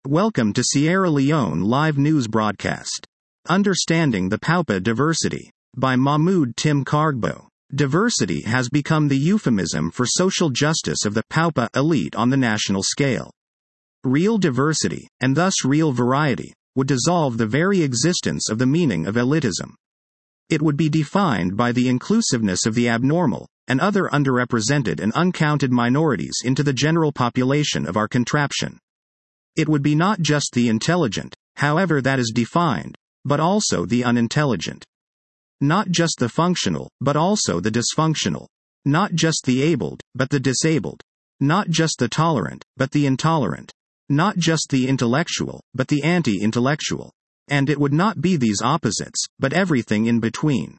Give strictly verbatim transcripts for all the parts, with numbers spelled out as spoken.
Welcome to Sierra Leone Live News Broadcast. Understanding the Paupa Diversity by Mahmoud Tim Kargbo. Diversity has become the euphemism for social justice of the Paupa elite on the national scale. Real diversity, and thus real variety, would dissolve the very existence of the meaning of elitism. It would be defined by the inclusiveness of the abnormal, and other underrepresented and uncounted minorities into the general population of our contraption. It would be not just the intelligent, however that is defined, but also the unintelligent. Not just the functional, but also the dysfunctional. Not just the abled, but the disabled. Not just the tolerant, but the intolerant. Not just the intellectual, but the anti-intellectual. And it would not be these opposites, but everything in between.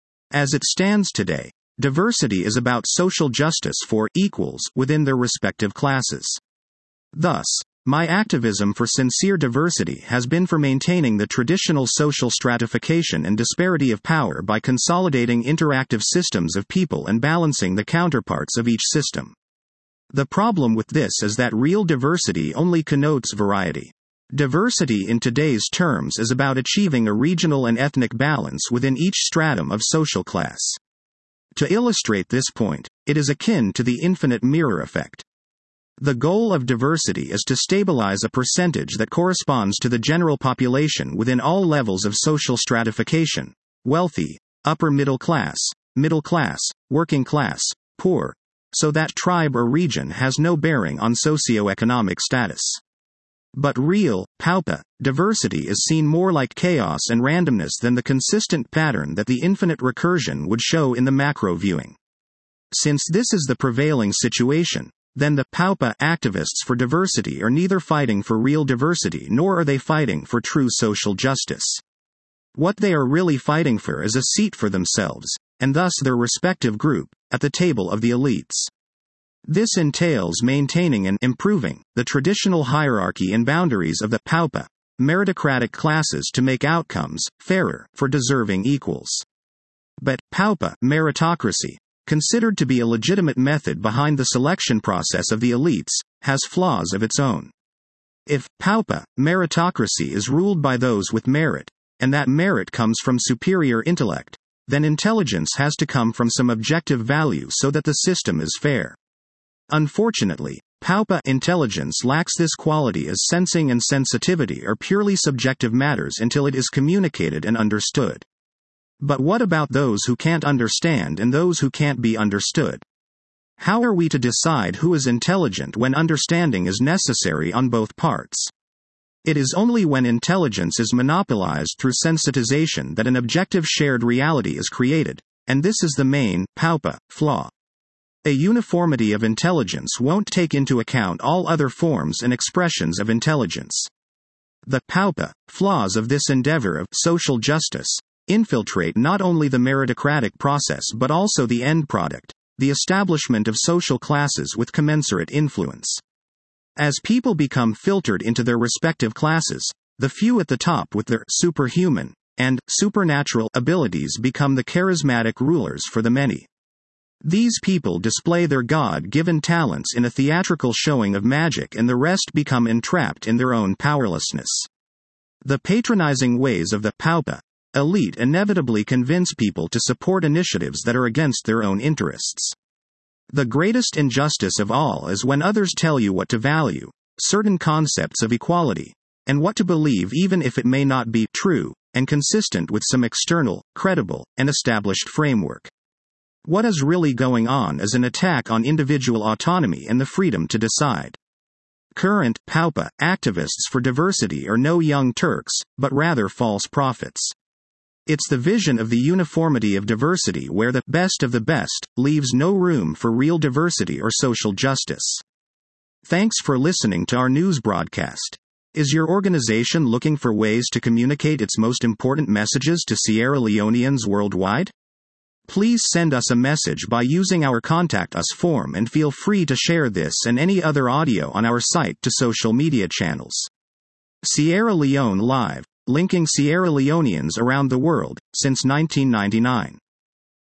As it stands today, diversity is about social justice for equals within their respective classes. Thus, my activism for sincere diversity has been for maintaining the traditional social stratification and disparity of power by consolidating interactive systems of people and balancing the counterparts of each system. The problem with this is that real diversity only connotes variety. Diversity in today's terms is about achieving a regional and ethnic balance within each stratum of social class. To illustrate this point, it is akin to the infinite mirror effect. The goal of diversity is to stabilize a percentage that corresponds to the general population within all levels of social stratification: wealthy, upper middle class, middle class, working class, poor, so that tribe or region has no bearing on socioeconomic status. But real, Paupa, diversity is seen more like chaos and randomness than the consistent pattern that the infinite recursion would show in the macro viewing. Since this is the prevailing situation, then the Paupa activists for diversity are neither fighting for real diversity nor are they fighting for true social justice. What they are really fighting for is a seat for themselves, and thus their respective group, at the table of the elites. This entails maintaining and improving the traditional hierarchy and boundaries of the Paupa, meritocratic classes to make outcomes fairer for deserving equals. But Paupa meritocracy, considered to be a legitimate method behind the selection process of the elites, has flaws of its own. If Paupa meritocracy is ruled by those with merit, and that merit comes from superior intellect, then intelligence has to come from some objective value so that the system is fair. Unfortunately, Paupa intelligence lacks this quality, as sensing and sensitivity are purely subjective matters until it is communicated and understood. But what about those who can't understand and those who can't be understood? How are we to decide who is intelligent when understanding is necessary on both parts? It is only when intelligence is monopolized through sensitization that an objective shared reality is created, and this is the main Paupa flaw. A uniformity of intelligence won't take into account all other forms and expressions of intelligence. The Paupa flaws of this endeavor of social justice infiltrate not only the meritocratic process but also the end product, the establishment of social classes with commensurate influence. As people become filtered into their respective classes, the few at the top with their superhuman and supernatural abilities become the charismatic rulers for the many. These people display their God-given talents in a theatrical showing of magic, and the rest become entrapped in their own powerlessness. The patronizing ways of the Paupa elite inevitably convince people to support initiatives that are against their own interests. The greatest injustice of all is when others tell you what to value, certain concepts of equality, and what to believe even if it may not be true and consistent with some external, credible, and established framework. What is really going on is an attack on individual autonomy and the freedom to decide. Current Paupa activists for diversity are no young Turks, but rather false prophets. It's the vision of the uniformity of diversity where the best of the best leaves no room for real diversity or social justice. Thanks for listening to our news broadcast. Is your organization looking for ways to communicate its most important messages to Sierra Leoneans worldwide? Please send us a message by using our Contact Us form, and feel free to share this and any other audio on our site to social media channels. Sierra Leone Live, linking Sierra Leoneans around the world, since nineteen ninety-nine.